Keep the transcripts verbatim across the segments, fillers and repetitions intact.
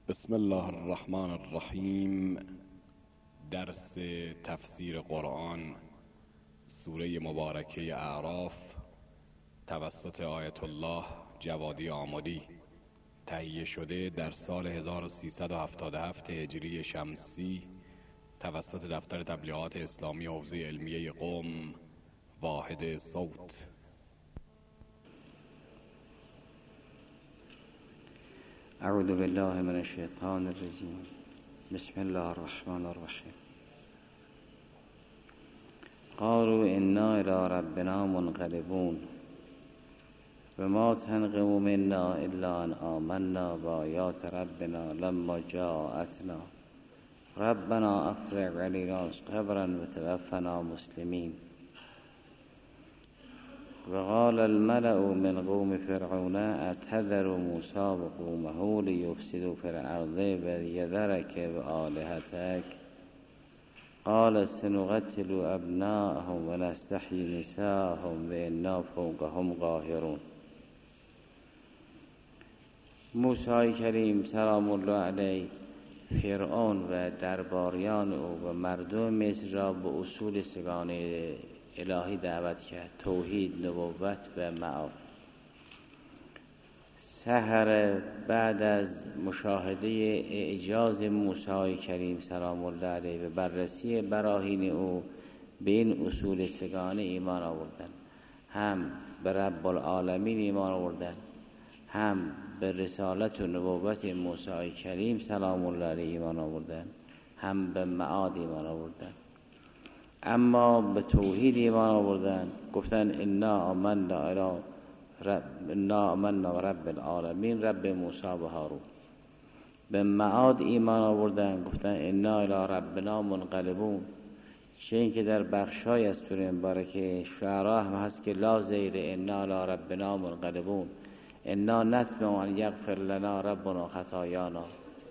بسم الله الرحمن الرحیم. درس تفسیر قرآن سوره مبارکه اعراف توسط آیت الله جوادی آمدی، تهیه شده در سال هزار و سیصد و هفتاد و هفت هجری شمسی توسط دفتر تبلیغات اسلامی حوزه علمیه قم، واحد صوت. اعوذ بالله من الشیطان الرجیم. بسم الله الرحمن الرحیم. قالوا انا الى ربنا منقلبون وما تنقم منا الا ان آمنا بآیات ربنا لما جاءتنا ربنا افرغ علينا صبرا وتوفنا مسلمين. وقال الملأ من قوم فرعون اتذر موسى وقومه ليفسدوا في الارض ويذرك وآلهتك قال سنقتل ابناءهم ونستحيي نساءهم وانا فوقهم قاهرون. موسی کریم سلام الله علیه فرعون و درباریان او و مردم مصر را به اصول سگانه الهی دعوت کرد: توحید، نبوت و معاد. سحر بعد از مشاهده اعجاز موسی کریم سلام الله علیه و بررسی براهین او به این اصول سگانه ایمان آوردن، هم به رب العالمین ایمان آوردن، هم به رسالت و نبوت موسی کریم سلام الله علیه ایمان آوردن، هم به معاد ایمان آوردن. اما به توحید ایمان آوردن، گفتن انا آمنا الی رب انا آمنا رب العالمین، رب موسی و هارون. به معاد ایمان آوردن، گفتن انا الی ربنا منقلبون. چه این که در بخشای از سوره مبارکه شعراء هم هست که لا زیر انا الی ربنا منقلبون، انا نطمع ان یغفر لنا ربنا خطایانا.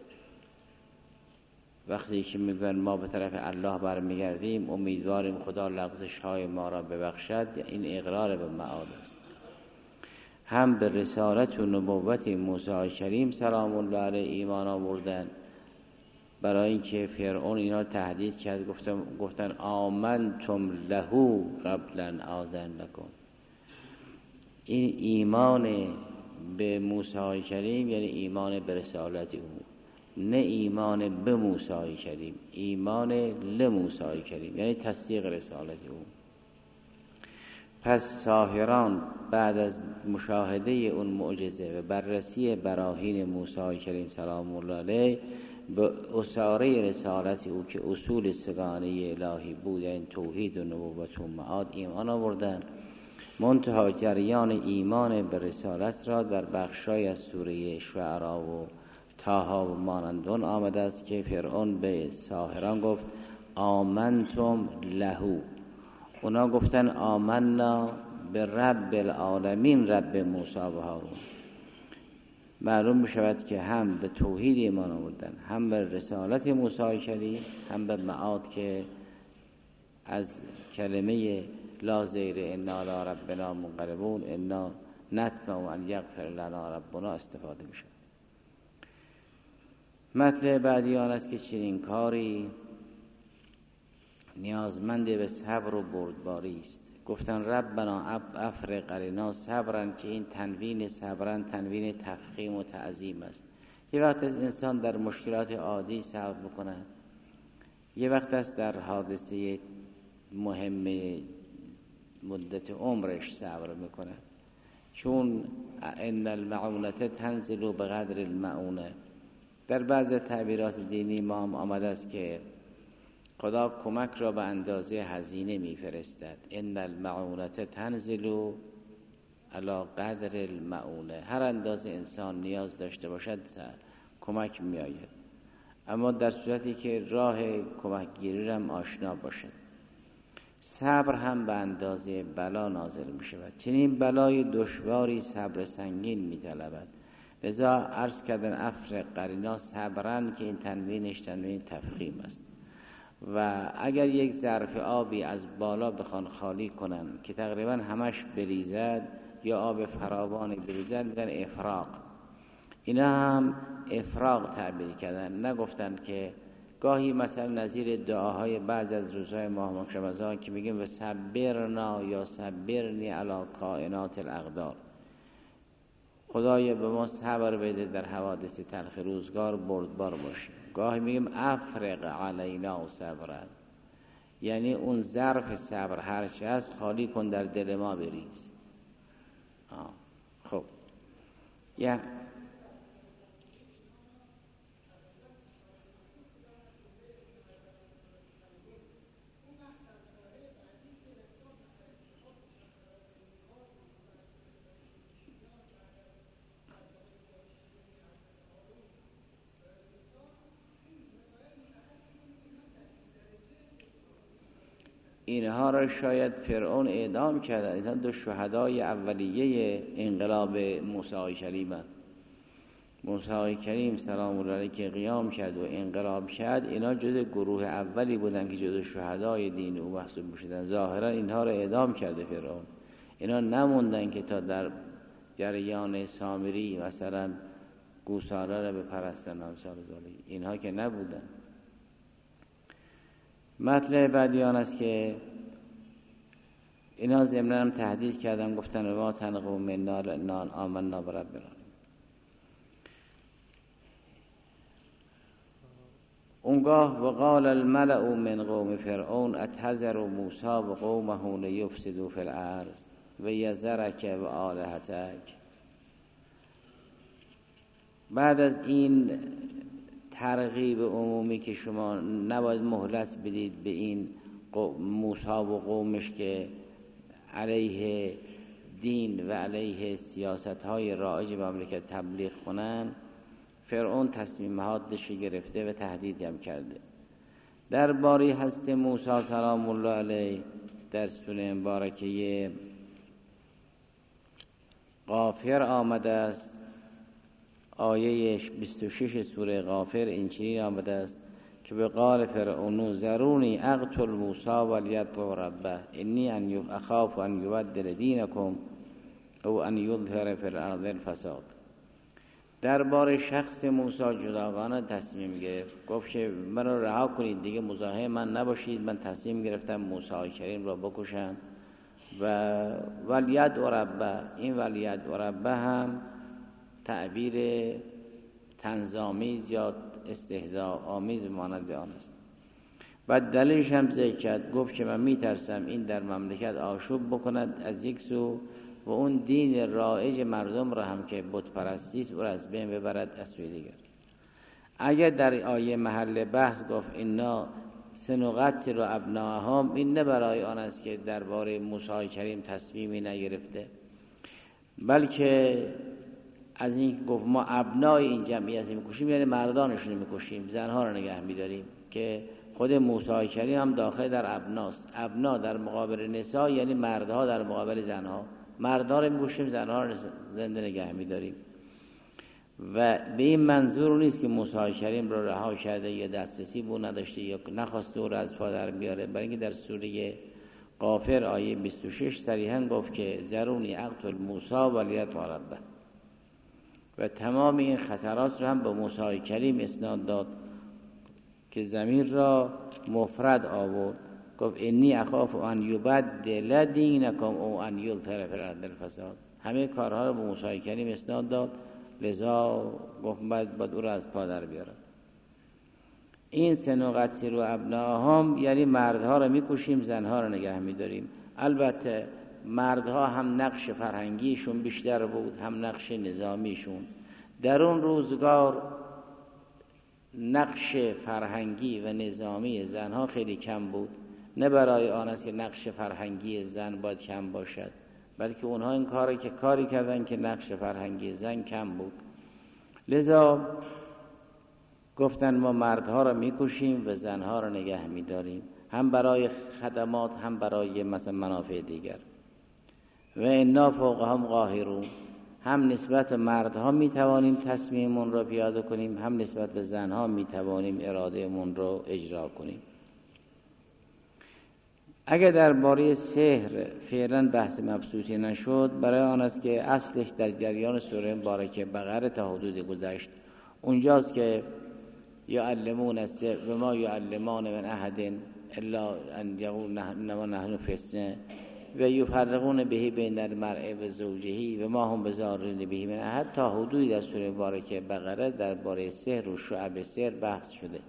وقتی که میگن ما به طرف الله برمیگردیم، امیدواریم خدا لغزش های ما را ببخشد، این اقرار به معاد است. هم به رسالت و نبوت موسی کریم سلام الله علیه ایمان آوردن، برای اینکه فرعون اینا تهدید کرد، گفتن گفتن آمنتم له قبلا آذن لکم. این ایمان به موسی کریم یعنی ایمان به رسالت او، نه ایمان به موسی کریم، ایمان لموسی کریم یعنی تصدیق رسالت او. پس ساحران بعد از مشاهده اون معجزه و بررسی براهین موسی کریم سلام الله علیه به اساره رسالت او که اصول سگانه الهی بود، یعنی توحید و نبوت و معاد، ایمان آوردن. منتها جریان ایمان به رسالت را در بخشای از سوره شعراء و طه و مانندون آمده است که فرعون به ساحران گفت آمنتم له. اونا گفتن آمنا به رب العالمین، رب موسی و هارون. معلوم می شود که هم به توحید ایمان آوردن، هم به رسالت موسی کریم، هم به معاد که از کلمه لا زیر انا لا ربنا منقلبون، انا نطمع ان یغفر لنا ربنا استفاده می شود. مطلب بعدی آن است که چنین کاری نیازمند به صبر و بردباری است. گفتن ربنا افرغ علینا صبرن، که این تنوین صبرن تنوین تفخیم و تعظیم است. یه وقت از انسان در مشکلات عادی صبر بکنه، یه وقت است در حادثه مهم مدت عمرش صبر میکنه، چون ان المعونة تنزل بقدر المعونه. در بعض تعبیرات دینی ما هم آمده است که خدا کمک را به اندازه هزینه میفرستد. ان المعونة تنزل علی قدر المعونه. هر اندازه انسان نیاز داشته باشد کمک میآید، اما در صورتی که راه کمک گیری را هم آشنا باشد. صبر هم به اندازه بلا نازل می شود. چنین بلای دشواری صبر سنگین می طلبد. لذا عرض کردن افرغ قرینا صبرن که این تنوینش تنوین تفخیم است. و اگر یک ظرف آبی از بالا بخوان خالی کنن که تقریبا همش بریزد یا آب فراوانی بریزد، میگن افراغ. اینا هم افراغ تعبیر کردن، نگفتن که گاهی مثلا نظیر دعاهای بعض از روزهای ماه رمضان که میگیم و صبرنا یا صبرنی علی کائنات الاقدار، خدایا به ما صبر بده در حوادث تلخ روزگار بردبار باشیم. گاهی میگیم افرغ علینا صبرا، یعنی اون ظرف صبر هرچی هست خالی کن در دل ما بریز. آه. خب یا اینها را شاید فرعون اعدام کرد. اینها دو شهدای اولیه انقلاب موسی کریم هست. موسی کریم سلام الله علیه که قیام کرد و انقلاب کرد، اینا جز گروه اولی بودن که جز شهدای دین او محسوب میشدن. ظاهرا اینها را اعدام کرده فرعون. اینا نموندن که تا در جریان سامری مثلا گوساله را بپرستن امثال ذالک، اینها که نبودن. مطلب بعدی آن است که اینا ضمناً هم تهدید کردن، گفتن ما تنقموا منا لأننا آمنا بربنا. اونگاه وقال الملأ من قوم فرعون اتذر موسی و قومه لیفسدوا فی الارض و یذرک و آلهتک. بعد از این ترغیب عمومی که شما نباید مهلت بدید به این موسی و قومش که علیه دین و علیه سیاست‌های رایج مملکت تبلیغ کنن، فرعون تصمیم حادش گرفته و تهدید هم کرده. در باری حضرت موسی سلام الله علیه در سوره مبارکه غافر آمده است، آیه بیست و شش سوره غافر اینچنین آمده است که به قال فرعون ذرونی اقتل موسی ولیدع ربه انی ان اخاف ان یبدل دینکم او ان یظهر فی الارض الفساد. درباره شخص موسی جداگانه تصمیم گرفت، گفت که منو رها کنید دیگه، مزاحم من نباشید، من تصمیم گرفتم موسی کریم را بکشم و ولیدع ربه. این ولیدع ربه هم تعبیر طنزآمیز یا استهزاء آمیز مانند آن است. بعد دلیلش هم ذکر کرد، گفت که من میترسم این در مملکت آشوب بکند از یک سو و اون دین رایج مردم را هم که بت پرستی است او را از بین ببرد از سوی دیگر. اگر در آیه محل بحث گفت اینا سنقتل ابناءهم، این نه برای آن است که درباره موسی کریم تصمیمی نگرفته، بلکه از این گفت ما ابنای این جمعیت میکشیم، یعنی مردانشون میکشیم، زنها رو نگه میداریم، که خود موسی کریم هم داخل در ابناست. ابنا در مقابل نساء یعنی مردها در مقابل زنها، مردها رو میکشیم، زنها رو زنده نگه میداریم. و به این منظور نیست که موسی کریم رو رها کرده یا دسترسی به نداشته یا نخواسته او رو از پا در بیاره، برای اینکه در سوره غافر آیه بیست و شش صریحا گفت که ذرونی اقتل موسی ولیدع ربه و تمام این خطرات رو هم به موسی کریم اسناد داد که ضمیر را مفرد آورد، گفت انی اخاف ان یبدل دینکم او ان یظهر فی الارض الفساد. همه کارها رو به موسی کریم اسناد داد، لذا گفت باید باید او را از پا در بیارم. این سنقتل ابناءهم یعنی مردها رو میکشیم، زنها رو نگه میداریم. البته مردها هم نقش فرهنگیشون بیشتر بود، هم نقش نظامیشون. در اون روزگار نقش فرهنگی و نظامی زنها خیلی کم بود. نه برای آن است که نقش فرهنگی زن باید کم باشد، بلکه اونها این کاری که کاری کردن که نقش فرهنگی زن کم بود. لذا گفتن ما مردها رو میکشیم و زنها رو نگه میداریم، هم برای خدمات هم برای مثلا منافع دیگر. و انا فوقهم قاهرون، هم نسبت مردها میتوانیم تصمیممون رو پیاده کنیم، هم نسبت به زنها میتوانیم ارادهمون رو اجرا کنیم. اگر درباره سحر فعلا بحث مبسوطی نشد، برای آن است که اصلش در جریان سوره مبارکه بقره تا حدود گذشت. اونجاست که یعلمون السحر و ما یعلمان من احد الا ان یقول انما نحن فتنه و یفرقون به بین المرء و زوجه و ما هم بضارین به من احد تا حدودی در سوره مبارکه بقره درباره سحر و شعب سحر بحث شده.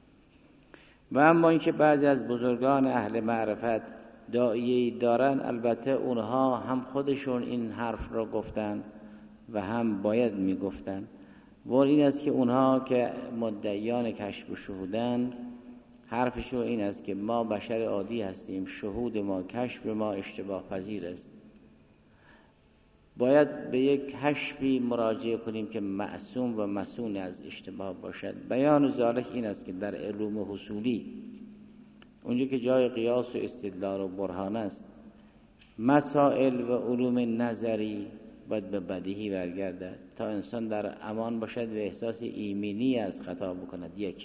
و اما اینکه بعضی از بزرگان اهل معرفت داعیه‌ای دارن، البته اونها هم خودشون این حرف را گفتن و هم باید میگفتن. و این است که اونها که مدعیان کشف و شهودن، حرفشون این است که ما بشر عادی هستیم، شهود ما، کشف ما اشتباه پذیر است. باید به یک کشفی مراجعه کنیم که معصوم و مسون از اشتباه باشد. بیان ذالک این است که در علوم حصولی، اونجا که جای قیاس و استدلال و برهان است، مسائل و علوم نظری باید به بدیهی برگردد تا انسان در امان باشد و احساس ایمنی از خطا بکند. یک،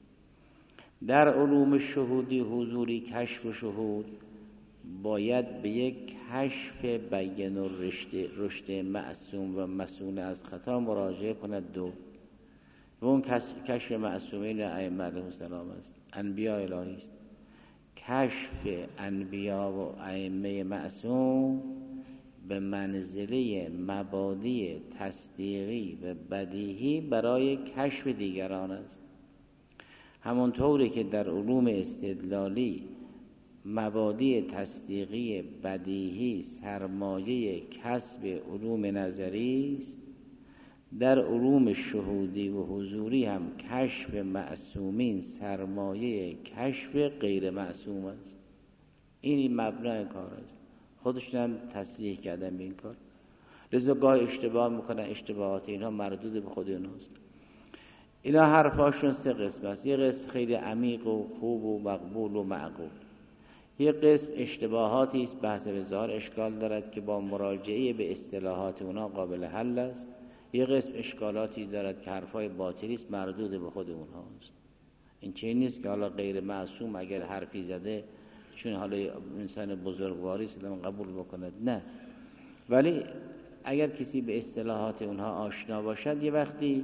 در علوم شهودی، حضوری، کشف و شهود باید به یک کشف بیان و رشد معصوم و مسئول از خطا مراجعه کند. دو، و اون کشف معصومین ائمه علیهم السلام است، انبیاء الهی است. کشف انبیاء و ائمه معصوم به منزله مبادی تصدیقی و بدیهی برای کشف دیگران است. همونطوری که در علوم استدلالی مبادی تصدیقی بدیهی سرمایه کسب علوم نظری است، در علوم شهودی و حضوری هم کشف معصومین سرمایه کشف غیر معصوم است. این مبنای کار است. خودشون هم تصریح کردن به این کار. لذا گاه اشتباه میکنن، اشتباهات اینها مردود به خود اونهاست. اینا حرفاشون سه قسم است. یه قسم خیلی عمیق و خوب و مقبول و معقول. یه قسم اشتباهاتی است، بحث به ظاهر اشکال دارد که با مراجعه به اصطلاحات اونا قابل حل است. یه قسم اشکالاتی دارد که حرفای باطلی است، مردود به خود اونهاست. این چیزی نیست که حالا غیر معصوم اگر حرفی زده چون حالا انسان بزرگواری است قبول بکند، نه. ولی اگر کسی به اصطلاحات اونها آشنا باشد، یه وقتی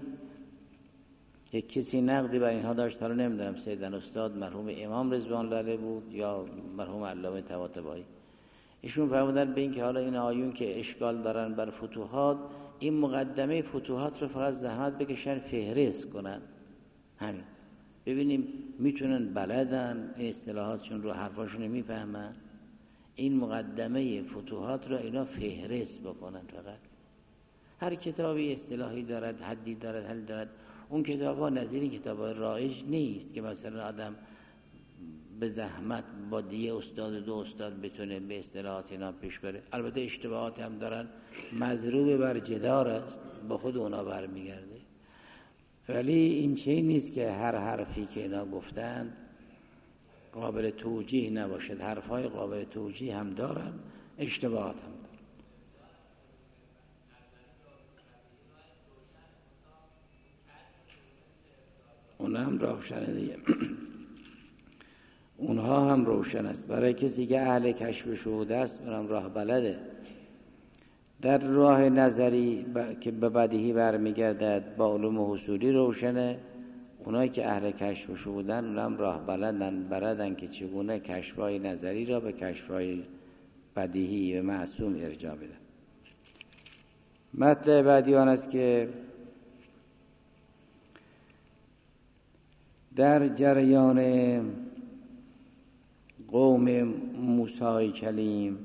یک کسی نقدی بر اینها داشت، حالا نمیدونم سیدن استاد مرحوم امام رضوان الله علیه بود یا مرحوم علامه طباطبایی، ایشون فرمودن به این که حالا این آیون که اشکال دارن بر فتوحات، این مقدمه فتوحات رو فقط زحمت بکشن فهرست کنن، همین ببینیم میتونن بلدن این اصطلاحاتشون رو، حرفاشون میفهمن، این مقدمه فتوحات رو اینا فهرست بکنن. فقط هر کتابی اصطلاحی دارد، حدی دارد، حل دارد. اون کتاب ها نظیر این کتاب ها رایج نیست که مثلا آدم به زحمت با دیگه استاد دو استاد بتونه به اصطلاحات اینا پیش بره. البته اشتباهات هم دارن، مضروب بر جدار است، با خود اونا برمیگرده. ولی این چیزی نیست که هر حرفی که اینا گفتند قابل توجیه نباشد. حرفای قابل توجیه هم دارن، اشتباهات هم دارن. اونها هم روشنه دیگه. اونها هم روشن است برای کسی که اهل کشف و شهود است، اونم راه بلده. در راه نظری ب... که به بدیهی برمیگردد با علوم حصولی روشنه. اونایی که اهل کشف و شهودن اونم راه بلدن، بلدن که چگونه کشفای نظری را به کشفای بدیهی و معصوم ارجاع بدن. مطلب بعدی آن است که در جریان قوم موسی کلیم،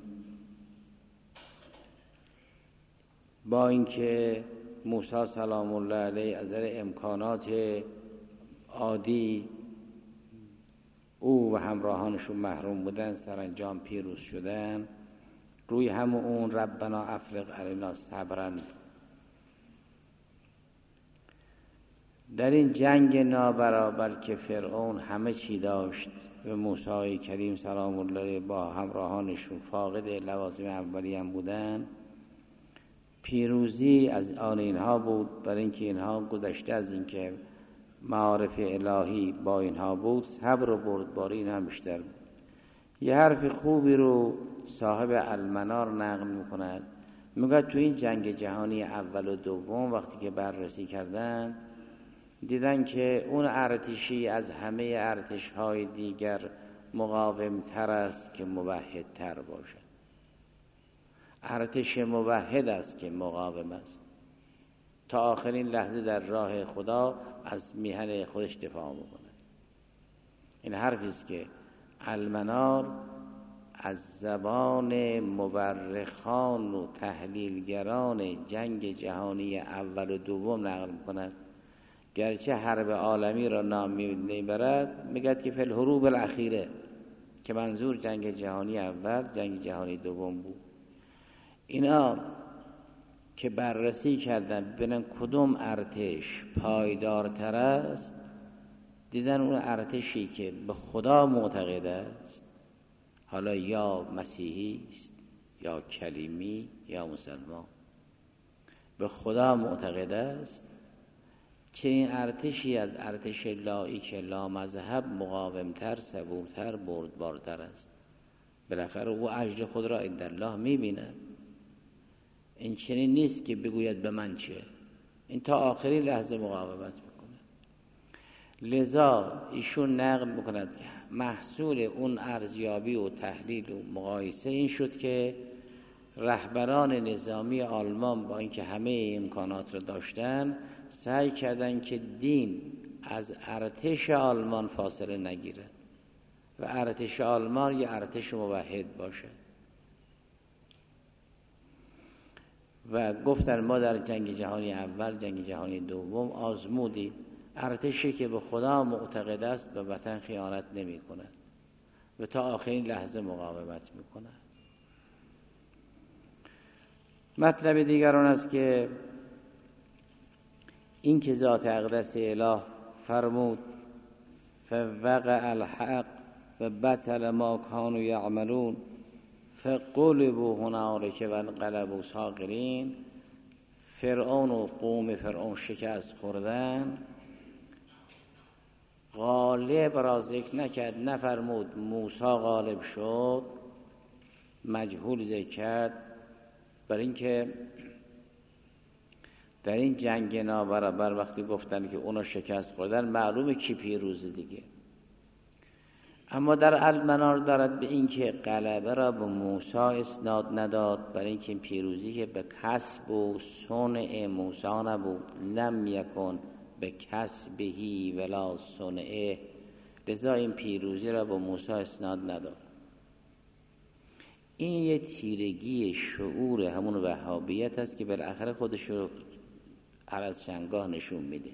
با اینکه موسی سلام الله علیه از امکانات عادی او و همراهانشون محروم بودن، سرانجام پیروز شدن، روی همون اون ربنا افرغ علینا صبرا. در این جنگ نابرابر که فرعون همه چی داشت و موسی کریم سلام الله علیه با همراهانشون فاقد لوازم اولی هم بودن، پیروزی از آن اینها بود، برای اینکه اینها گذشته از اینکه معارف الهی با اینها بود، صبر و بردباری اینها بیشتر بود. یه حرف خوبی رو صاحب المنار نقل میکند، میگه تو این جنگ جهانی اول و دوم وقتی که بررسی کردن دیدن که اون ارتشی از همه ارتش‌های دیگر مقاومتر است که موحدتر باشد. ارتش موحد است که مقاوم است، تا آخرین لحظه در راه خدا از میهن خودش دفاع میکنه. این حرفی است که المنار از زبان مورخان و تحلیلگران جنگ جهانی اول و دوم نقل میکند. گرچه حرب عالمی را نام میبرد، میگد که فی الحروب الاخیره، که منظور جنگ جهانی اول جنگ جهانی دوم بود. اینا که بررسی کردن ببینن کدوم ارتش پایدارتر است، دیدن اون ارتشی که به خدا معتقد است، حالا یا مسیحی است یا کلیمی یا مسلمان، به خدا معتقد است، چه این ارتشی از ارتش لاییک لامذهب مقاومتر، صبورتر، بردبارتر است. بالاخره او اجر خود را عند الله میبیند. این چنین نیست که بگوید به من چه، این تا آخرین لحظه مقاومت میکنه. لذا ایشون نقل میکند که محصول اون ارزیابی و تحلیل و مقایسه این شد که رهبران نظامی آلمان با اینکه همه امکانات را داشتن، سعی کردند که دین از ارتش آلمان فاصله نگیرد و ارتش آلمان یه ارتش موحد باشد. و گفتن ما در جنگ جهانی اول، جنگ جهانی دوم آزمودیم ارتشی که به خدا معتقد است به وطن خیانت نمی کند و تا آخرین لحظه مقاومت می کند. مطلب دیگر آن است که این که ذات اقدس اله فرمود فوقع الحق و بطل ما کانوا یعملون فغلبوا هنالک و انقلبوا صاغرین، فرعون و قوم فرعون شکست خوردن، غالب را ذکر نکرد، نفرمود موسی غالب شد، مجهول ذکر کرد، برای اینکه در این جنگ نابرابر وقتی گفتن که اونا شکست خوردن معلومه کی پیروز دیگه. اما در المنار دارد به این که غلبه را به موسی اسناد نداد، برای اینکه این پیروزی که به کسب و صنع موسی نبود، لم یکن به کسبهی ولا صنعه، لذا این پیروزی را به موسی اسناد نداد. این یه تیرگی شعور همون وهابیت است که بالاخره خودش رو عرض شنگاه نشون میده.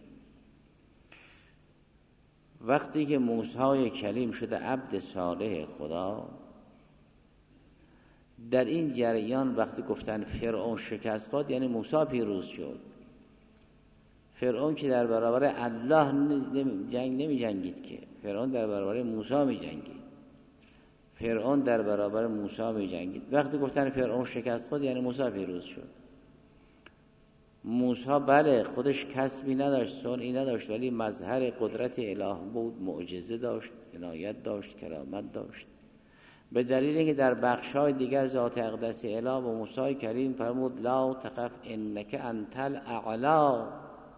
وقتی که موسی کلیم شده عبد صالح خدا، در این جریان وقتی گفتن فرعون شکست خورد یعنی موسی پیروز شد. فرعون که در برابر الله جنگ نمی جنگید، که فرعون در برابر موسی می جنگید. فرعون در برابر موسی می جنگید. وقتی گفتن فرعون شکست خورد یعنی موسی پیروز شد. موسی بله خودش کسبی نداشت، صنعی نداشت، ولی مظهر قدرت اله بود، معجزه داشت، عنایت داشت، کرامت داشت. به دلیل اینکه در بخش‌های دیگر ذات اقدس اله و موسی کریم فرمود لا تخف انک انت الاعلی،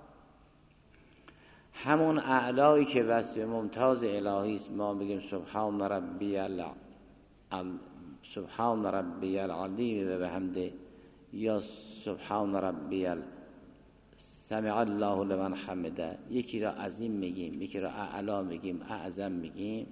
همون اعلایی که وصف ممتاز الهی است. ما میگیم سبحان ربی الع... سبحان ربی العظیم و بحمده، یا سبحان ربی ال... سمع الله لمن حمده. یکی را عظیم میگیم، یکی را اعلا میگیم، اعظم میگیم.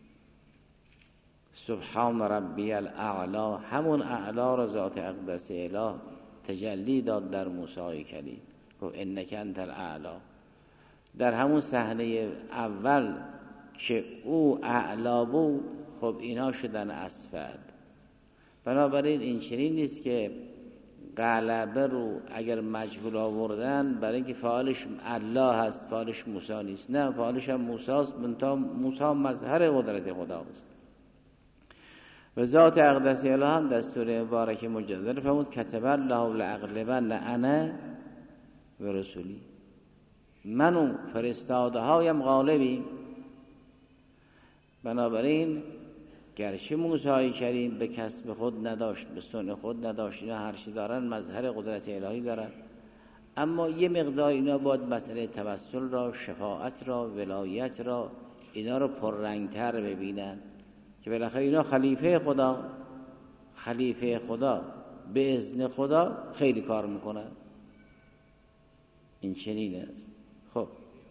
سبحان ربی الاعلا، همون اعلا را ذات اقدس اله تجلی داد در موسی کلیم، گفت انک انت الاعلا. در همون صحنه اول که او اعلا بود، خب اینا شدن اسفل. بنابراین این چنین نیست که غلبه رو اگر مجهول آوردن برای اینکه فاعلش الله هست، فاعلش موسی نیست. نه، فاعلش هم موسی است، منتها موسی مظهر قدرت خداست. و ذات اقدس اله هم در سوره مبارک مجدد فرمود کتب الله لاغلبن انا و رسولی، من و فرستاده هایم غالبیم. بنابراین گرچه موسی کریم به کسب خود نداشت، به صنع خود نداشت، اینا هر چی دارن مظهر قدرت الهی دارن، اما یه مقدار اینا باید مسئله توسل را، شفاعت را، ولایت را، اینا رو پررنگتر ببینن که بالاخره اینا خلیفه خدا، خلیفه خدا به اذن خدا خیلی کار میکنن. این چنین است. خب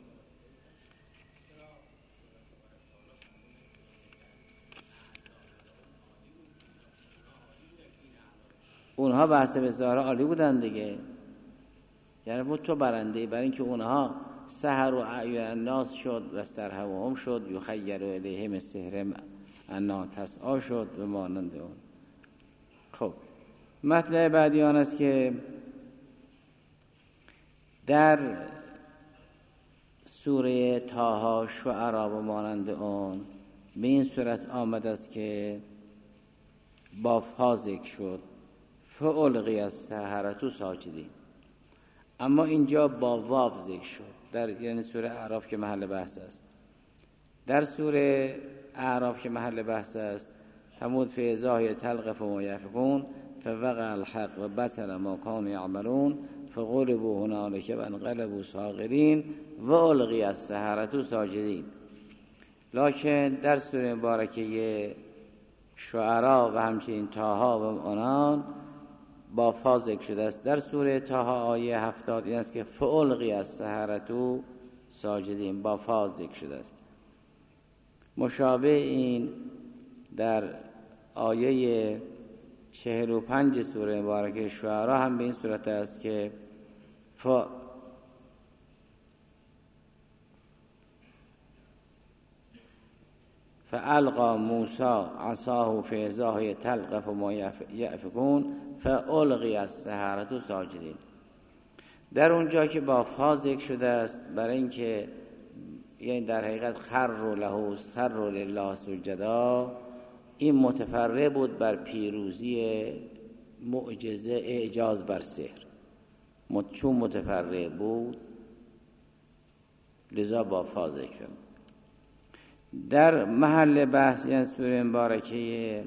اونها بحث به ظاهر عالی بودن دیگه، یعنی بود تو برنده، برای اینکه اونها سحر و اعین الناس شد و استرهبهم شد، یخیر الیهم السحر انا تسعی شد و مانند اون. خب مطلب بعدی آن است که در سوره طه، شعراء و مانند اون به این صورت آمد است که با فا ذکر شد فالقی السحرة ساجدین، اما اینجا با واو ذکر شد در یعنی سوره اعراف که محل بحث است. در سوره اعراف که محل بحث است فرمود فاذا تلقف ما یفکون فوقع الحق و بطل ما كانوا یعملون فغلبوا هنالک وانقلبوا صاغرین و القی السحرة ساجدین. لکن در سوره مبارکه شعراء و همچنین طه و آنان با فا ذکر شده است. در سوره طه آیه هفتاد این است که فالقی السحرة ساجدین با فا ذکر شده است. مشابه این در آیه چهل و پنج سوره مبارکه شعراء هم به این صورت است که ف فالقى موسی عصاه فاذا هی تلقف ما یأفکون فالقی السحرة ساجدین. در اونجا که با فا ذکر شده است برای اینکه یعنی در حقیقت خر له خر لله سجدا، این متفرع بود بر پیروزی معجزه اعجاز بر سحر، چون متفرع بود لذا با فا ذکر شد. در محل بحث یعنی سوره مبارکه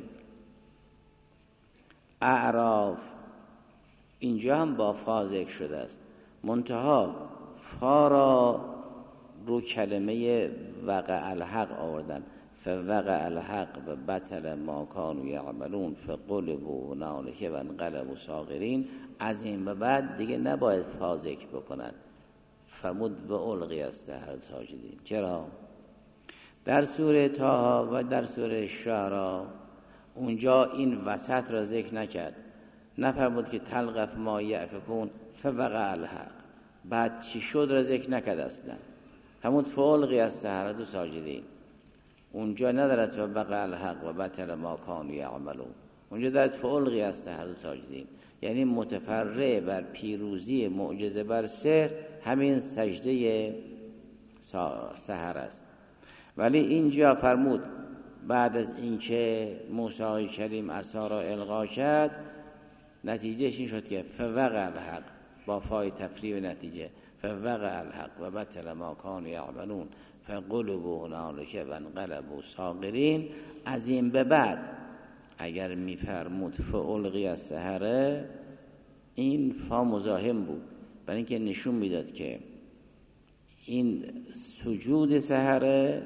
اعراف اینجا هم با فا ذکر شده است، منتها فا را رو کلمه وقع الحق آوردن، فوقع الحق و بطل ما كانوا یعملون فغلبوا هنالک وانقلبوا صاغرین. از این به بعد دیگه نباید فا ذکر بکنن، فرمود و القی السحرة ساجدین. چرا؟ در سوره طه و در سوره شعراء اونجا این وسط را ذکر نکرد، نفرمود که تلقف ما یأفکون فوقع الحق، بعد چی شد را ذکر نکرد اصلا، همون فالقی السحرة ساجدین. اونجا ندارد فوقع الحق و بطل ما كانوا یعملون، اونجا دارد فالقی السحرة ساجدین، یعنی متفرع بر پیروزی معجزه بر سحر همین سجده سحر است. ولی اینجا فرمود بعد از اینکه موسی کریم عصا را القا کرد نتیجهش این شد که فوقع الحق با فای تفریع نتیجه فوقع الحق و بطل ما كانوا یعملون فغلبوا هنالک وانقلبوا صاغرین. از این به بعد اگر میفرمود فالقی السحرة، این فا مزاحم بود برای اینکه نشون میداد که این سجود سحر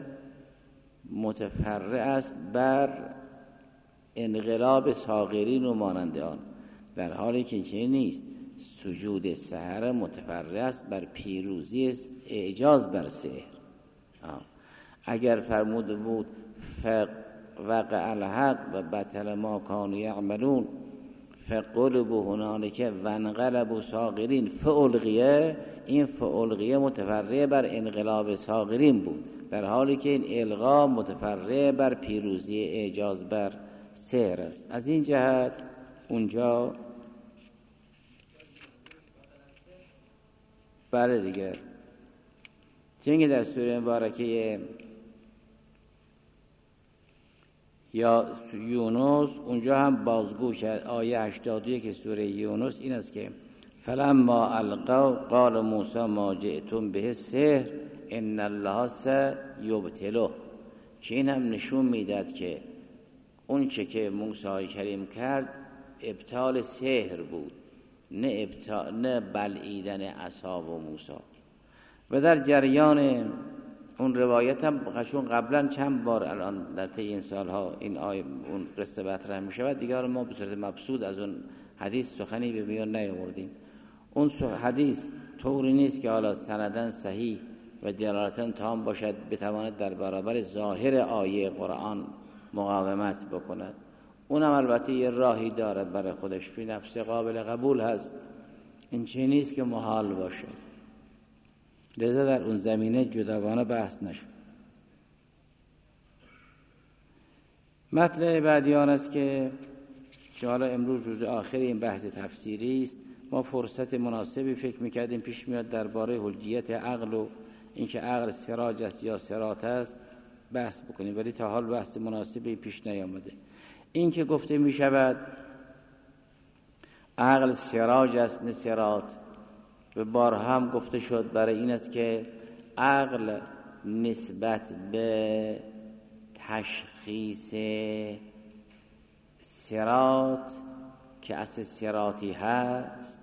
متفرع است بر انقلاب صاغرین و مانند آن، در حالی که چنین نیست. سجود سحر متفرع است بر پیروزی اعجاز بر سحر. اگر فرموده بود فوقع الحق و بطل ما كانوا یعملون فغلبوا هنالک وانقلبوا صاغرین فالقیه، این فالقیه متفرع بر انقلاب صاغرین بود، در حالی که این القا متفرع بر پیروزی اعجاز بر سحر است. از این جهت اونجا بله دیگر چنگه در سوره مبارکه یا یونس اونجا هم بازگو کرد. آیه هشتاد و یک سوره یونس این است که فلما القوا قال موسی ما جئتم به السحر ان الله سیبطله، که این هم نشون میداد که اون چه که موسی کریم کرد ابطال سحر بود، نه ابطال نه بلعیدن عصا و موسی. و در جریان اون روایت هم چون قبلا چند بار الان در طی این سالها این آیه اون قصه مطرح می شود، دیگه ما به صورت مبسوط از اون حدیث سخنی به میان نیاوردیم. اون حدیث طوری نیست که حالا سندن صحیح و دلالتا تام باشد بتواند در برابر ظاهر آیه قرآن مقاومت بکند. اونم البته یه راهی دارد برای خودش، فی نفس قابل قبول هست، این چیزی نیست که محال باشه. لذا در اون زمینه جداگانه بحث نشد. مطلب بعدی آن است که که حالا امروز روز آخر این بحث تفسیری است، ما فرصت مناسبی فکر میکردیم پیش میاد درباره حجیت عقل و اینکه عقل سراج است یا صراط است بحث بکنیم، ولی تا حال بحث مناسبی پیش نیامده. این که گفته میشود عقل سراج است نه صراط، به بارها هم گفته شد برای این است که عقل نسبت به تشخیص صراط که اصل صراطی هست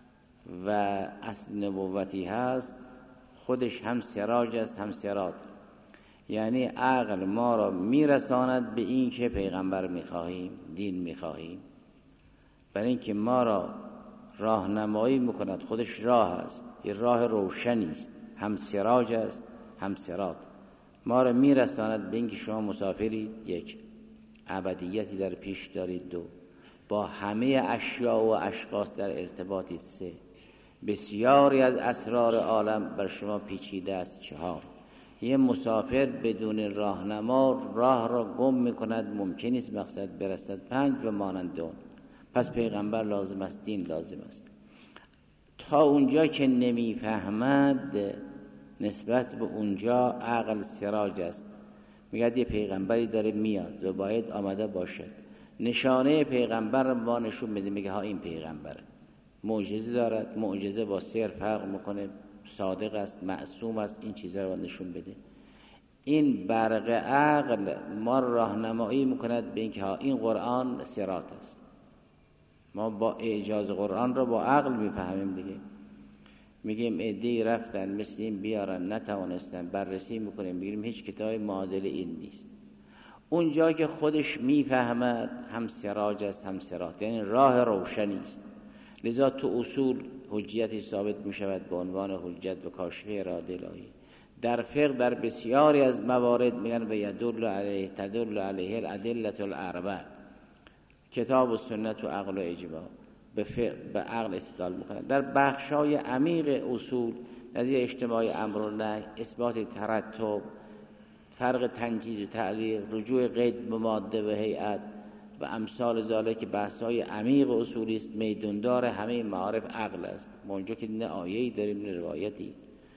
و اصل نبوتی هست خودش هم سراج است هم صراط. یعنی عقل ما را میرساند به این که پیغمبر میخواهیم، دین میخواهیم، برای اینکه ما را راهنمایی میکند، خودش راه است، یه راه روشنی است، هم سراج است هم صراط. ما را میرساند به اینکه شما مسافرید، یک، ابدیتی در پیش دارید، دو، با همه اشیاء و اشخاص در ارتباطی، سه، بسیاری از اسرار عالم بر شما پیچیده است، چهار، یه مسافر بدون راهنما راه را گم میکند، ممکن است مقصد برسد، پنج و مانند اون. پس پیغمبر لازم است، دین لازم است. تا اونجا که نمیفهمد نسبت به اونجا عقل سراج است، میگه یه پیغمبری داره میاد و باید آمده باشد، نشانه پیغمبر ما نشون میده، میگه ها این پیغمبره، معجزه دارد، معجزه با سحر فرق میکنه، صادق است، معصوم است، این چیزا رو نشون بده. این برق عقل ما راهنمایی میکند به اینکه ها این قرآن صراط است. ما با اعجاز قرآن رو با عقل میفهمیم دیگه. میگیم عده‌ای رفتن مثل این بیارن نتوانستن، بررسی میکنیم میگیم هیچ کتاب معادل این نیست. اون جا که خودش میفهمد هم سراج است هم صراط، یعنی راه روشنی است. لذا تو اصول حجیتی ثابت میشود به عنوان حجت و کاشفه اراده الهی. در فقه در بسیاری از موارد میگن و یدل علیه تدل علیه الادله الاربع، کتاب و سنت و عقل و اجماع به فقه به عقل استدلال میکنن. در بخشای عمیق اصول نظیر اجتماع امر و نهی، اثبات ترتب، فرق تنجید و تعلیق، رجوع قید به ماده و هیئت و امثال ذالک که بحث‌های عمیق اصولی است، میداندار همه معارف عقل است. ما اونجا که نه آیه‌ای داریم نه روایتی.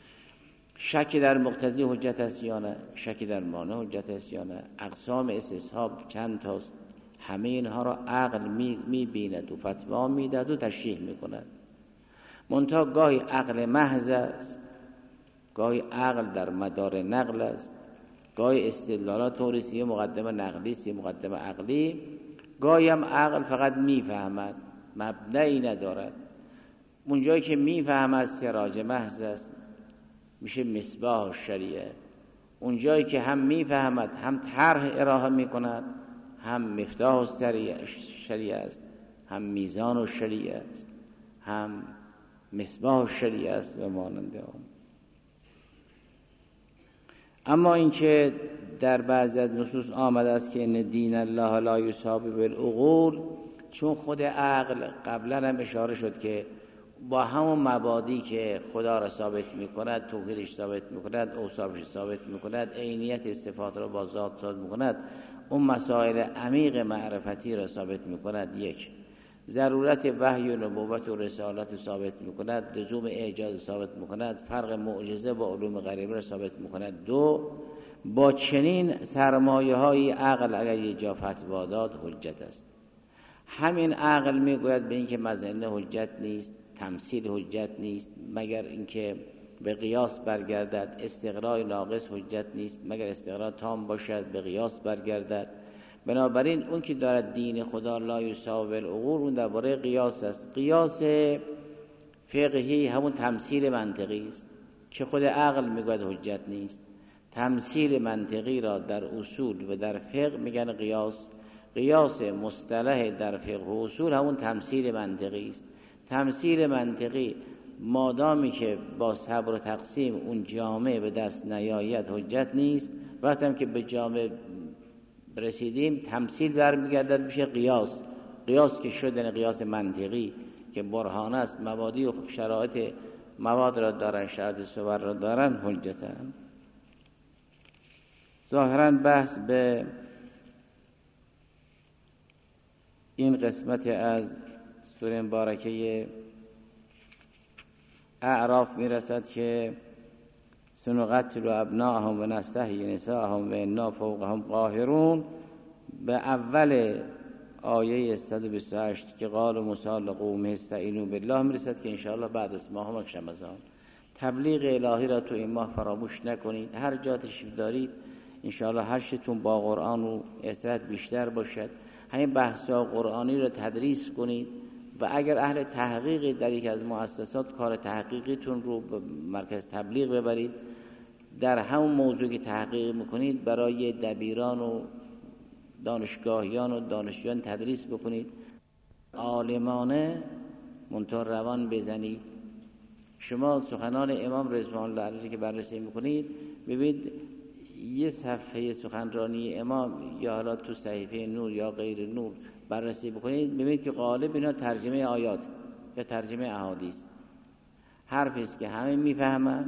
شک در مقتضی حجت است یا نه، شک در مانع حجت است یا نه، اقسام استصحاب چند تاست، همه اینها را عقل می‌بیند و فتوا میدهد و تشریح می‌کند. منتها گاهی عقل محض است، گاهی عقل در مدار نقل است، گاهی استدلالات طوری است، یه مقدمه نقلی است، یه مقدمه عقلی، گاهی هم عقل فقط میفهمد، مبدعی ندارد. اونجایی که میفهمد سراج محض است، میشه مصباح الشریعه. اونجایی که هم میفهمد هم طرح ارائه میکند، هم مفتاح الشریعه است، هم میزان الشریعه است، هم مصباح الشریعه است و مانند آن. اما اینکه در بعضی از نصوص آمده است که ان دین الله لا یصاب بالعقول، چون خود عقل قبلا هم اشاره شد که با همون مبادی که خدا را ثابت میکند، توحیدش ثابت میکند، اوصافش ثابت میکند، عینیت صفات را با ذات ثابت میکند، اون مسائل عمیق معرفتی را ثابت میکند. یک، ضرورت وحی و نبوت و رسالت ثابت میکند، لزوم اعجاز ثابت میکند، فرق معجزه با علوم غیبی را ثابت میکند. دو، با چنین سرمایه های عقل اگر یه جا فتوا داد حجت است. همین عقل میگوید به اینکه مظنه حجت نیست، تمثیل حجت نیست مگر اینکه به قیاس برگردد، استقراء ناقص حجت نیست مگر استقراء تام باشد به قیاس برگردد. بنابراین اون که دارد دین خدا لا یساوی بالعقول، اون درباره قیاس است. قیاس فقهی همون تمثیل منطقی است که خود عقل میگوید حجت نیست. تمثیل منطقی را در اصول و در فقه میگن قیاس. قیاس مصطلح در فقه و اصول همون تمثیل منطقی است. تمثیل منطقی مادامی که با صبر و تقسیم اون جامع به دست نیاید حجت نیست. وقتی هم که به جامع رسیدیم تمثیل برمیگردد میشه قیاس. قیاس که شد یعنی قیاس منطقی که برهان است، مبادی و شرایط مواد را دارن، شرایط صور را دارن، حجتن. ظاهرا بحث به این قسمت از سوره مبارکه اعراف میرسد که سنقتل ابناءهم و نستحیی نساءهم و انا فوقهم قاهرون. به اول آیه صد و بیست و هشت که قال موسی لقومه استعینوا بالله میرسد که انشاءالله بعد از ماه مکشمزان. تبلیغ الهی را تو این ماه فراموش نکنید. هر جا تشریف دارید انشاءالله هر شتون با قرآن و استراحت بیشتر باشد. همین بحث‌ها قرآنی را تدریس کنید و اگر اهل تحقیق در یک از مؤسسات کار تحقیقیتون رو به مرکز تبلیغ ببرید. در همون موضوعی که تحقیق میکنید برای دبیران و دانشگاهیان و دانشجویان تدریس بکنید. عالمانه منتها روان بزنید. شما سخنان امام رضوان الله علیه که بررسی میکنید ببینید یه صفحه سخنرانی امام یا حالا تو صحیفه نور یا غیر نور بررسی بکنید ببینید که غالب اینا ترجمه آیات یا ترجمه احادیث. حرفی است که همه میفهمن،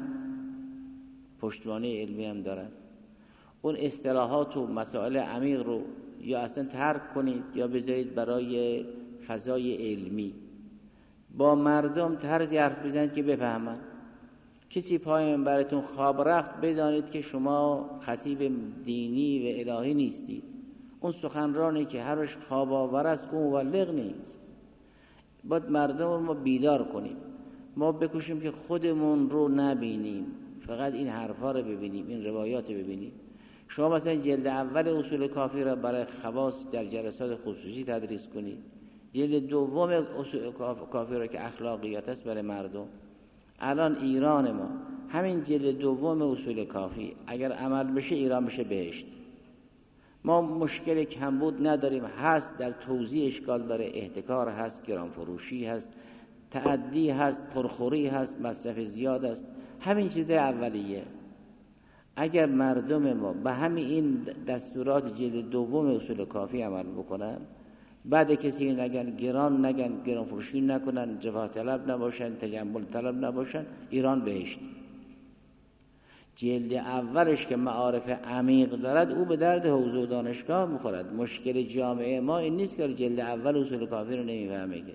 پشتوانه علمی هم دارن. اون اصطلاحات و مسائل عمیق رو یا اصلا ترک کنید یا بذارید برای فضای علمی. با مردم طرزی حرف بزنید که بفهمن. کسی پای منبرتون خواب رفت بدانید که شما خطیب دینی و الهی نیستید. اون سخنرانی که هرش خواب آور است اون مبلغ نیست. باید مردم رو ما بیدار کنیم. ما بکوشیم که خودمون رو نبینیم، فقط این حرفا رو ببینیم، این روایات رو ببینیم. شما مثلا جلد اول اصول کافی را برای خواص در جلسات خصوصی تدریس کنید. جلد دوم اصول کافی را که اخلاقیات است برای مردم. الان ایران ما همین جلد دوم اصول کافی اگر عمل بشه ایران بشه بهشت. ما مشکل کمبود نداریم، هست در توزیع اشکال داره، احتکار هست، گران فروشی هست، تعدی هست، پرخوری هست، مصرف زیاد است. همین چیز اولیه. اگر مردم ما به همین این دستورات جلد دوم اصول کافی عمل بکنن، بعد کسی نگن، گران نگن، گران فروشی نکنن، جفا طلب نباشن، تجمل طلب نباشن، ایران بهشت. جلد اولش که معارف عمیق دارد او به درد حوزه و دانشگاه میخورد. مشکل جامعه ما این نیست که جلد اول اصول کافی رو نمیفهمه که.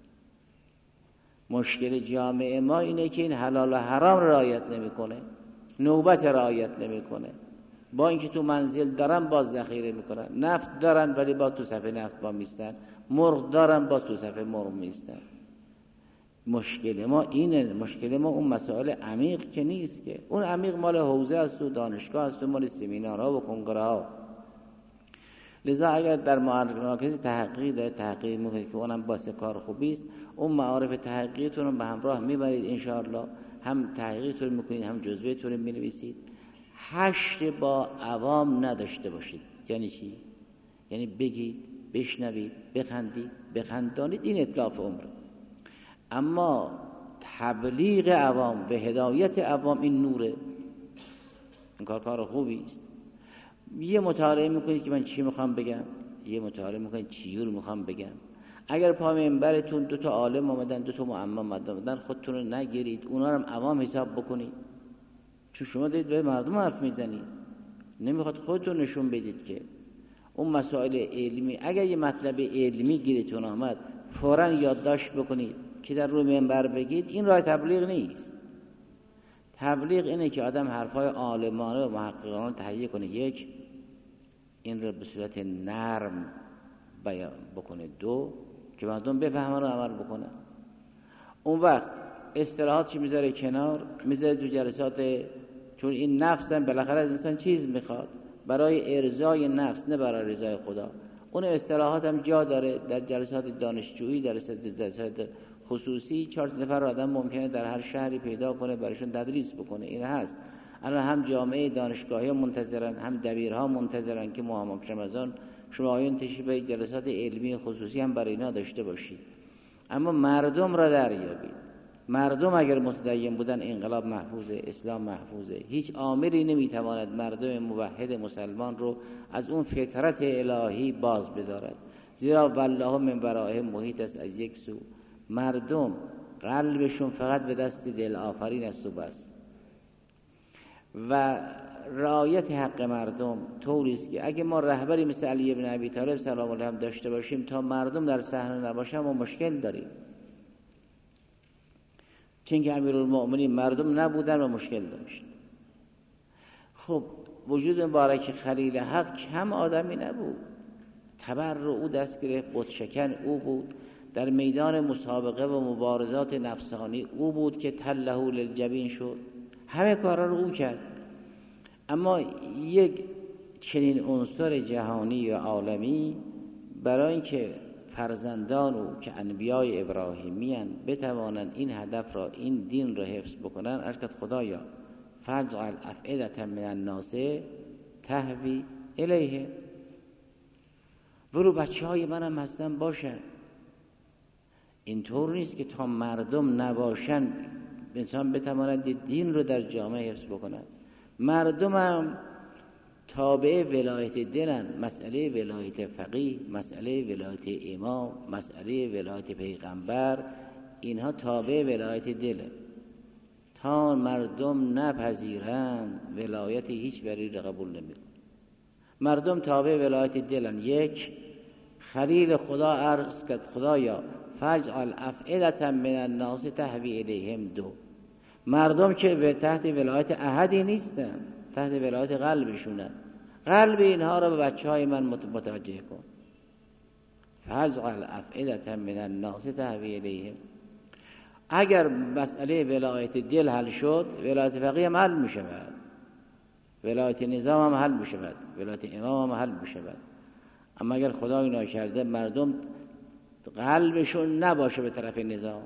مشکل جامعه ما اینه که این حلال و حرام رعایت نمیکنه، نوبت رعایت نمیکنه. با اینکه تو منزل دارن باز ذخیره میکنن، نفت دارن ولی با تو صفحه نفت با میستن، مرغ دارن باز تو صفحه مرغ میستن. مشکل ما اینه. مشکل ما اون مسائل عمیق که نیست که. اون عمیق مال حوزه است و دانشگاه است و مال سمینارها و کنگره ها. لذا اگر در مراکز تحقیق داره تحقیق میکنید که اونم باعث کار خوبی است، اون معارف تحقیقتون رو به همراه میبرید انشاءالله. هم تحقیقتون میکنید هم جزوهتون رو مینویسید. حشر با عوام نداشته باشید. یعنی چی؟ یعنی بگید، بشنوید، بخندید، بخندانید، این اتلاف عمره. اما تبلیغ عوام و هدایت عوام این نوره. این کار کار خوبی است. یه مطالعه میکنید که من چی میخوام بگم، یه مطالعه میکنید چی رو میخوام بگم. اگر پا منبرتون دو تا عالم آمدن، دو تا معمم آمدن، خودتون رو نگیرید، اونا رو هم عوام حساب بکنید. چون شما دارید به مردم حرف میزنید، نمیخواد خودتون نشون بدید که اون مسائل علمی. اگر یه مطلب علمی گیرتون آمد فوراً یادداشت بکنید که در روی منبر بگید. این راه تبلیغ نیست. تبلیغ اینه که آدم حرفای عالمانه و محققانه تهیه کنه، یک، این رو به صورت نرم بیان بکنه، دو، که مردم بفهمن و عمل بکنن. اون وقت اصطلاحاتش میذاره کنار، میذاره تو جلسات، چون این نفسم بالاخره از انسان چیز میخواد، برای ارضای نفس، نه برای رضای خدا. اون اصطلاحات هم جا داره در جلسات دانشجویی، در جلسات خصوصی. چهار نفر آدم ممکنه در هر شهری پیدا کنه برایشون تدریس بکنه، این هست. الان هم جامعه دانشگاهی منتظرن، هم دبیرها منتظرن که ماه رمضان شما آیون تشریف جلسات علمی خصوصی هم برای اینا داشته باشید. اما مردم را دریابید. مردم اگر متدین بودن انقلاب محفوظه، اسلام محفوظه. هیچ عاملی نمیتواند مردم موحد مسلمان رو از اون فطرت الهی باز بدارد، زیرا والله من ورائهم محیط است از یک سو. مردم قلبشون فقط به دست دل آفرین است و بس. و رعایت حق مردم طوری است که اگه ما رهبری مثل علی بن ابی طالب سلام الله علیه داشته باشیم، تا مردم در صحنه نباشه ما مشکل داریم. چون که امیرالمؤمنین مردم نبودن و مشکل داشت. خب وجود مبارک خلیل حق کم آدمی نبود. تبرع او دست گرفت، بت شکن او بود، در میدان مسابقه و مبارزات نفسانی او بود که تله للجبین شد. همه کارا رو او کرد. اما یک چنین عنصر جهانی و عالمی برای اینکه فرزندان او که انبیای ابراهیمی هستند بتوانند این هدف را، این دین را حفظ بکنن، ارشد خدایا فجعل افئدة من الناس تهوی الیه. برو بچه های منم هستن باشن. اینطور نیست که تا مردم نباشن انسان بتواند دین رو در جامعه حفظ بکند. مردم هم تابع ولایت دینن. مسئله ولایت فقیه، مسئله ولایت امام، مسئله ولایت پیغمبر، اینها تابع ولایت دله. تا مردم نپذیرند ولایت هیچ ولی را قبول نمی‌کنه. مردم تابع ولایت دلن. یک، خلیل خدا عرض کرد خدایا فجعل افئدة من الناس تهوی الیهم. دو، مردم که به تحت ولایت احدی نیستن، تحت ولایت قلبشونن. قلب اینها رو به بچه های من متوجه کن. فجعل افئدة من الناس تهوی الیهم. اگر مسئله ولایت دل حل شد، ولایت فقیه هم حل می شود، ولایت نظام هم حل می شود، ولایت امام هم حل می شود. اما اگر خدا اینا کرده مردم قلبشون نباشه به طرف نظام،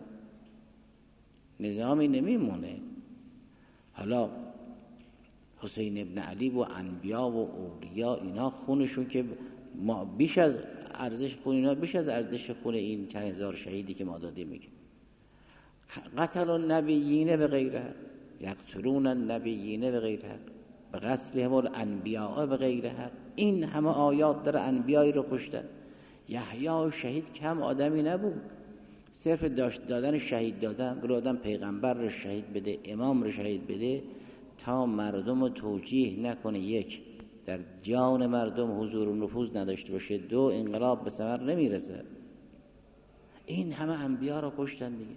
نظامی نمیمونه. حالا حسین ابن علی و انبیا و اولیا اینا خونشون که ما بیش از ارزش خون اینا بیش از ارزش خون این چند هزار شهیدی که ما دادیم میگه. قتل النبیین به غیر حق، یقتلون النبیین به غیر حق، به قتلهم الانبیاء به غیر حق. این همه آیات داره انبیایی رو کشتن. یحیی شهید کم آدمی نبود. صرف داشت دادن شهید دادن، برو آدم پیغمبر رو شهید بده، امام رو شهید بده، تا مردم رو توجیه نکنه، یک، در جان مردم حضور و نفوذ نداشته باشه، دو، انقلاب به ثمر نمیرسه. این همه انبیا رو کشتن دیگه،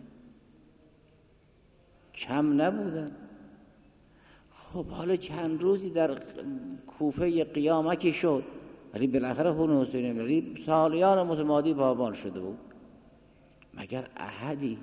کم نبودن. خب حالا چند روزی در کوفه قیامتی شد، ولی بالاخره خون حسین بن علی سالیان متمادی پابال شده بود. مگر احدی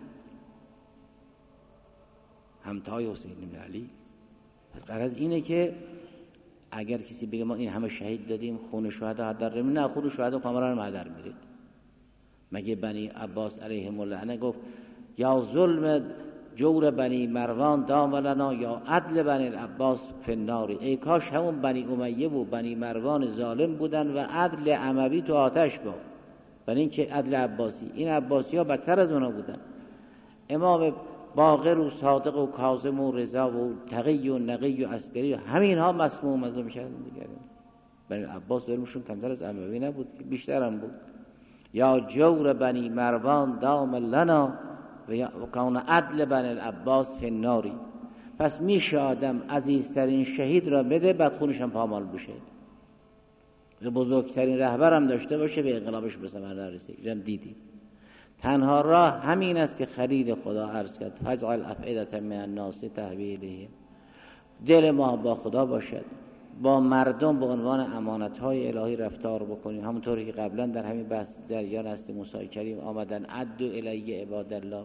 همتای حسین بن علی؟ پس غرض اینه که اگر کسی بگه ما این همه شهید دادیم خون شهدا هدر رمیم، نه، خون شهدا کاملا هدر میره. مگه بنی عباس علیهم اللعنه گفت یا ظلم جور بنی مروان دام لنا یا عدل بنی عباس فی النار. ای کاش همون بنی امیه و بنی مروان ظالم بودن و عدل اموی تو آتش بود، برای این که عدل عباسی، این عباسی ها بدتر از اونا بودن. امام باقر و صادق و کاظم و رضا و تقی و نقی و عسکری، همین ها مسموم از میشن دیگه. بنی عباس ظلمشون کمتر از اموی نبود، بیشتر هم بود. یا جور بنی مروان دام لنا و کان عدل بنی العباس فی النار. پس میشه آدم عزیزترین شهید را بده بعد خونش هم پامال بشه و بزرگترین رهبرم داشته باشه به انقلابش به ثمر نرسه. اینم دیدی. تنها راه همین است که خلیل خدا عرض کرد فجعل افئدة من الناس تهوی الیهم. دل ما با خدا باشد، با مردم به عنوان امانت‌های الهی رفتار بکنیم، همونطوری که قبلا در همین بحث جریان است موسی کریم آمدن عدو الیه عباد الله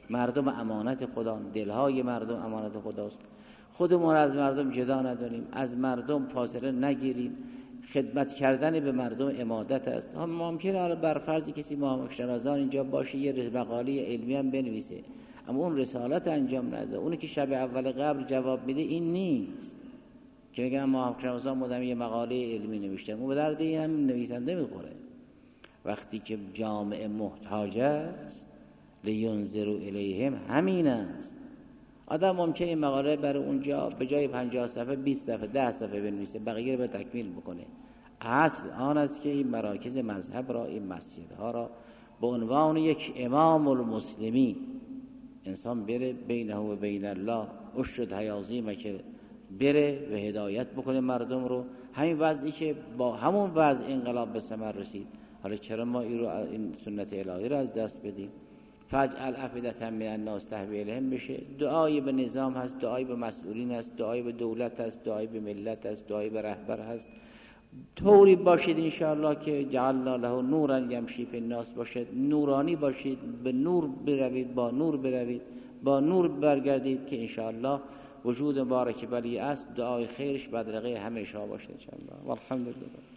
مردم امانت خدا، دلهای مردم امانت خداست. خودمون از مردم جدا نداریم، از مردم فاصله نگیریم. خدمت کردن به مردم عمادت است. هم ممکنه حالا بر فرض کسی محمد رمضان اینجا باشه یه مقاله علمی هم بنویسه، اما اون رسالت انجام نده. اونی که شب اول قبل جواب میده این نیست که میگن محمد رمضان مدام یه مقاله علمی نوشته، اون به درد این هم نویسنده میخوره. وقتی که جامعه محتاج است لینذروا الیهم، همین است. آدم ممکنه این مقاله برای اونجا به جای پنجاه صفحه بیست صفحه ده صفحه بنویسه، بقیه رو به تکمیل بکنه. اصل آن است که این مراکز مذهب را، این مسجدها را به عنوان یک امام المسلمین انسان بره بینه و بین الله اشد حیازیمه که بره و هدایت بکنه مردم رو. همین وضعی که با همون وضع انقلاب به ثمر رسید، حالا چرا ما این رو این سنت الهی رو از دست بدیم؟ فجعل افئدة من الناس تهوی الیهم بشه. دعای به نظام هست، دعای به مسئولین هست، دعای به دولت هست، دعای به ملت هست، دعای به رهبر هست. طوری باشید انشاءالله که جعلنا له نورا یمشی فی الناس باشد، نورانی باشید، به نور بروید، با نور بروید، با نور برگردید که انشاءالله وجود مبارک ولی است. دعای خیرش بدرقه همه شما باشد انشاءالله. والحمدلله.